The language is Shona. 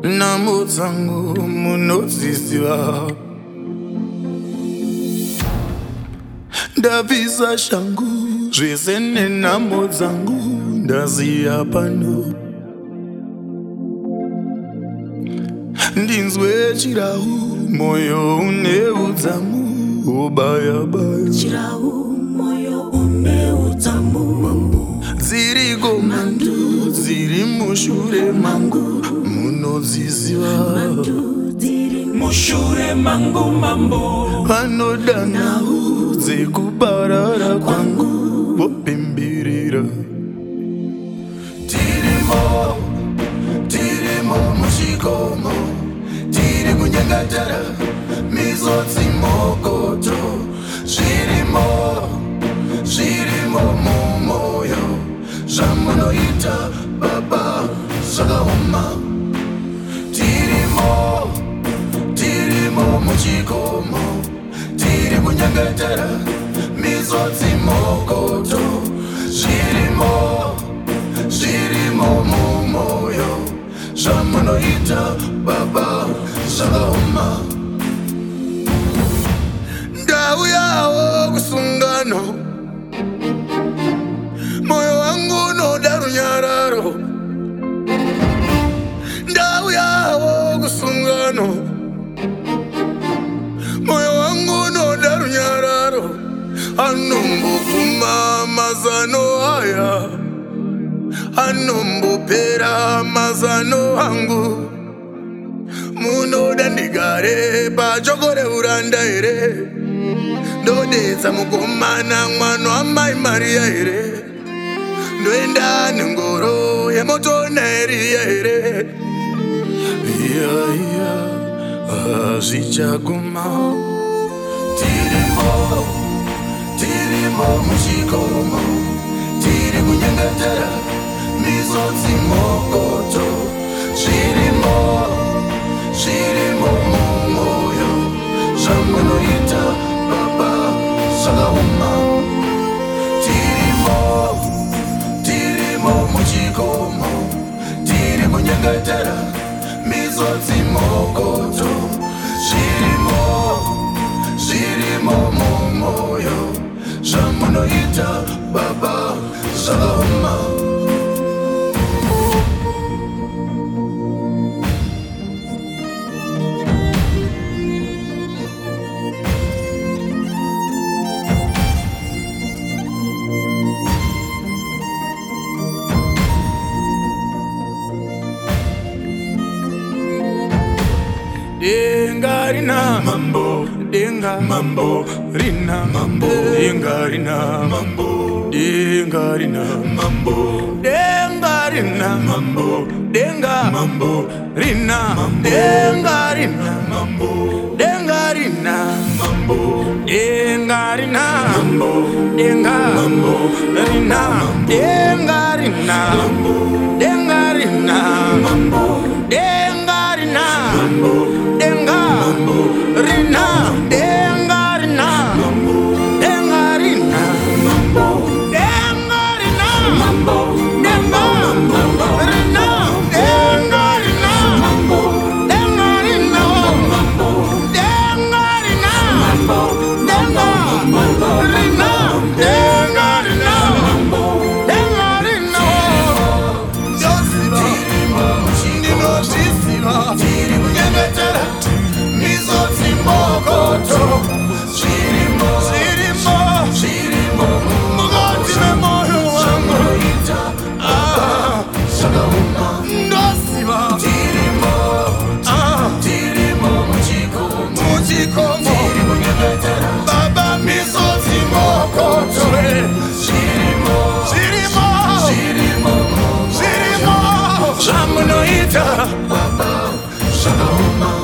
Namo dzangu munodziziva, ndabvisa shangu zvese nenhamo dzangu ndaziya pano. Ndinzwe chirau moyo une udzamu ubayabaya, chirau moyo une udzamu, dziriko mandu dziri mushure mangu munodziziva, mushure mangu mambo vanoda nhau dzekuparara kwangu vopemberera. Tirimo muchikomo, tiri kunyangatara mizodzi mokoto, zvirimo mumoyo zvamunoita baba zvakaoma. Tirimo muchikomo, tiri kunyangatara mizodzi mokoto, zvirimo mumoyo zvamunoita baba zvakaoma. Ndauyawo kusungano, moyo wangu unoda runyararo. Ndauyawo kusungano, moyo wangu unoda runyararo. Anomboguma mazano aya, anombopera mazano angu. Munoda ndigare pachokore uranda here, ndodedza mukomana mwana wamai Maria here, ndoenda nengoro yemoto naEriya here. Iya hazvichaguma. Tirimo muchikomo, tiri kunyangatara mizodzi mokoto, zvirimo mumoyo zvamunoita baba zvakaoma. Tirimo muchikomo, tiri kunyangatara mizodzi mokoto, zvirimo mumoyo zvamunoita baba zvakaoma. Denga rina mambo, denga mambo rina mambo, denga rina mambo, denga rina mambo, denga rina mambo, denga mambo rina, denga rina mambo, denga rina mambo, denga rina mambo, denga mambo rina, denga rina mambo, denga rina mambo, denga rina mambo, denga rina, denga rina, denga rina, denga rina, denga rina, denga rina, denga rina, denga rina, denga rina, denga rina, denga rina. Tiri kunyangatara mizodzi mokoto, zvirimo mukati memoyo wangu zvakaoma. Ndoziva tirimo muchikomo, tiri kunyangatara baba mizodzi mokoto, zvirimo zvamunoita baba zvakaoma.